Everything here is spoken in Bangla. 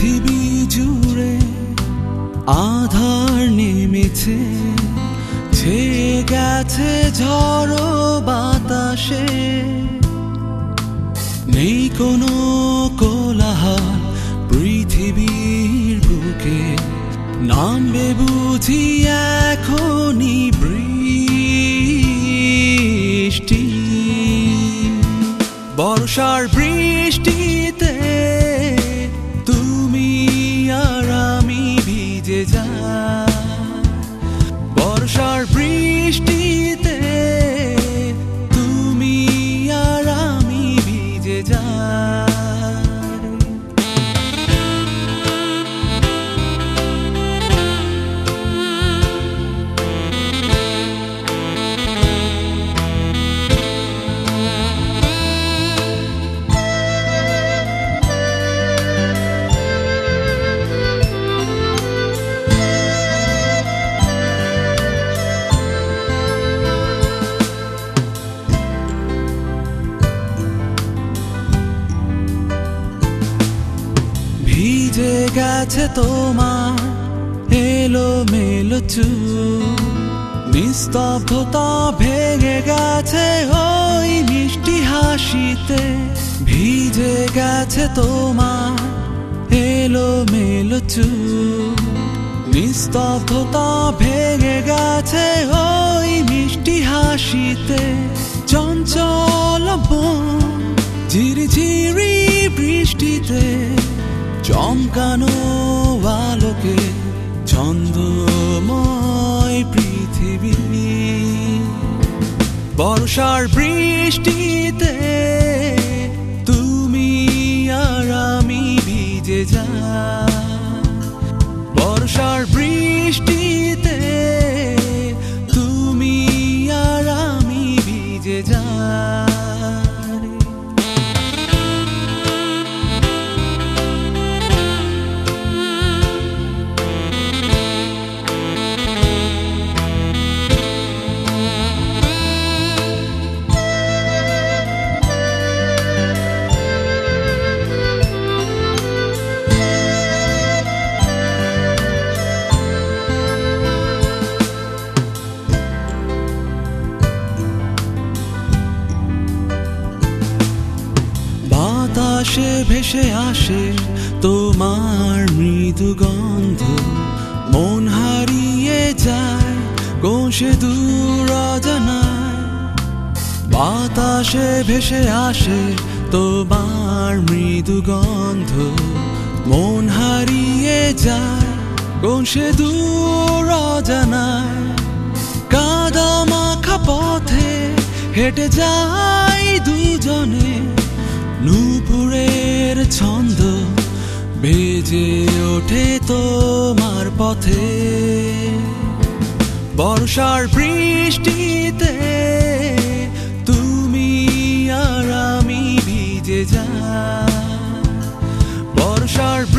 পৃথিবী জুড়ে আধার নেমেছে, ছেয়ে গেছে ঝড়ো বাতাসে। নেই কোনো কোলাহল পৃথিবীর বুকে, নামবে বুঝি এখনই বৃষ্টি। বর্ষার বৃষ্টিতে তুমি আর আমি ভিজে যাই। বর্ষার বৃষ্টিতে তুমি আর আমি ভিজে যাই। ভিজে গেছে তোমার এলোমেলো চুল, নিস্তব্ধতা ভেঙে গেছে ওই মিষ্টি হাসিতে। ভিজে গেছে তোমার এলোমেলো চুল, নিস্তব্ধতা ভেঙে গেছে ওই মিষ্টি হাসিতে। চঞ্চল বন ঝিরিঝিরি বৃষ্টিতে, চমকানো আলোকে ছন্দময় পৃথিবী। বর্ষার বৃষ্টিতে তুমি আর আমি ভিজে যাই। বর্ষার বৃষ্টিতে তুমি আর আমি ভিজে যাই। বাতাসে ভেসে আসে তোমার মৃদু গন্ধ, মন হারিয়ে যায় কোন সে দূর অজানায়। বাতাসে ভেসে আসে তোমার মৃদু গন্ধ, মন হারিয়ে যায় কোন সে দূর অজানায়। কাদা মাখা পথে হেঁটে যাই দুজনে, নূপুরের ছন্দ বেজে ওঠে তোমার পথে। বর্ষার বৃষ্টিতে তুমি আর আমি ভিজে যাই। বর্ষার